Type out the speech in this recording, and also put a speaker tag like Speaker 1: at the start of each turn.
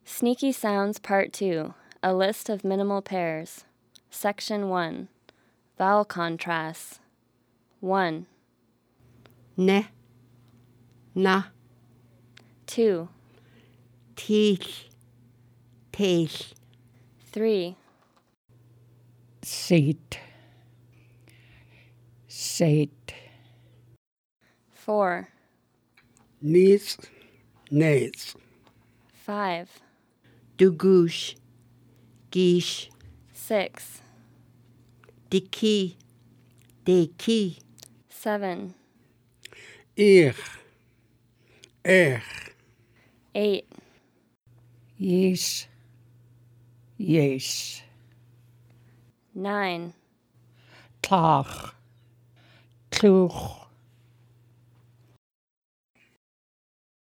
Speaker 1: Sneaky Sounds Part 2, a list of minimal pairs. Section 1, vowel contrasts. 1,
Speaker 2: Ne, na,
Speaker 1: 2,
Speaker 2: teeth, teeth,
Speaker 1: 3,
Speaker 3: seat, sate,
Speaker 1: 4,
Speaker 4: Needs, nates.
Speaker 1: 5,
Speaker 2: dugoosh, geesh,
Speaker 1: 6,
Speaker 2: diki, deki,
Speaker 1: 7,
Speaker 4: Ich,
Speaker 1: 8,
Speaker 3: yes, yes,
Speaker 1: 9,
Speaker 3: tlach, tlwch,